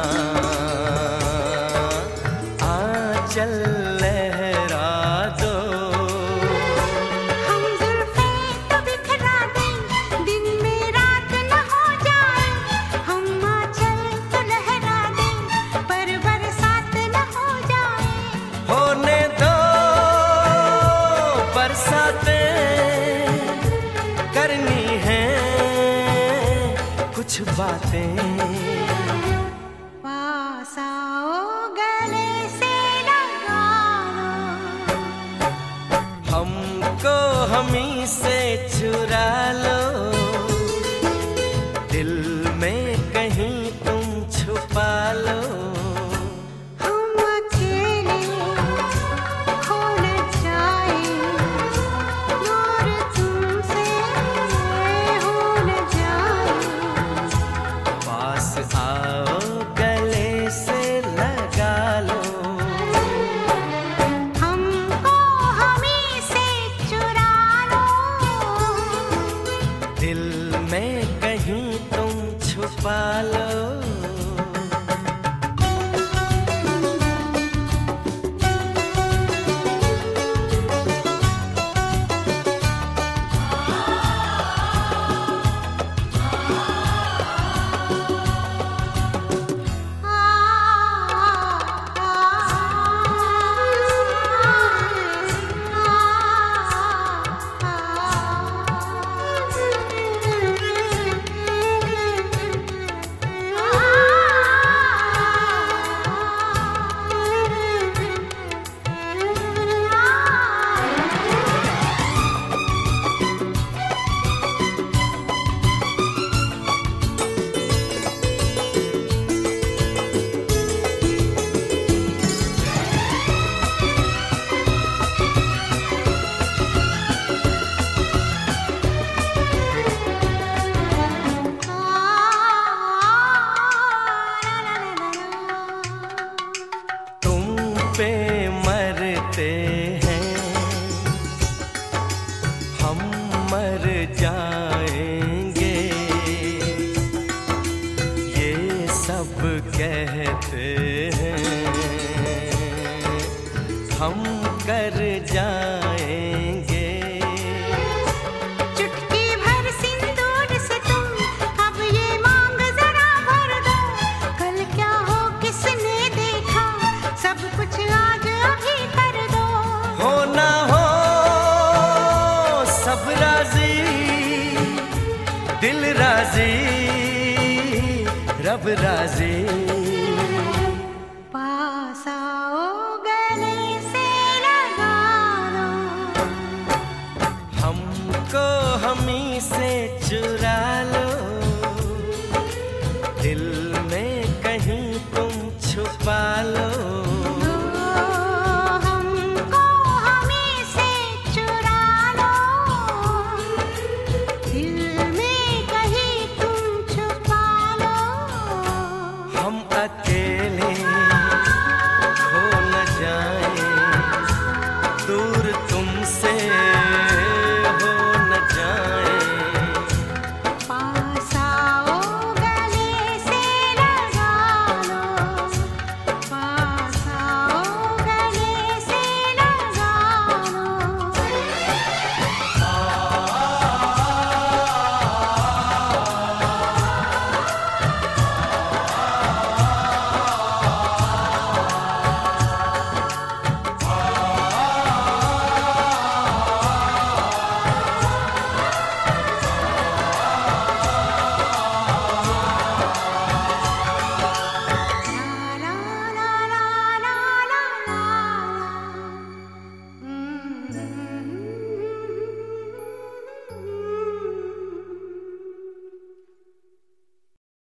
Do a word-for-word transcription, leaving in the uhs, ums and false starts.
आंचल लहरा दो। हम जुल्फे तो बिखरा दें, दिन में रात न हो जाए। हम आंचल तो लहरा दें, पर बरसात न हो जाए। होने दो बरसातें, करनी है कुछ बातें। पास आओ गले से लगा लो, हमको हमी से चुरा लो। दिल में कहीं तुम छुपा लो। हम अकेले खो न जाए, दूर तुमसे हो न जाए। पास आओ गले से लगा लो। हमको हमी से चुरा लो, दिल में कहीं तुम छुपा लो। पे मरते हैं हम, मर जाएंगे ये सब कहते हैं। हम कर जाएंगे चुटकी भर सिंदूर से तुम अब ये मांग जरा भर दो। कल क्या हो किसने देखा, सब कुछ आज अभी कर दो। हो ना हो सब राजी, दिल राजी, रब राजी।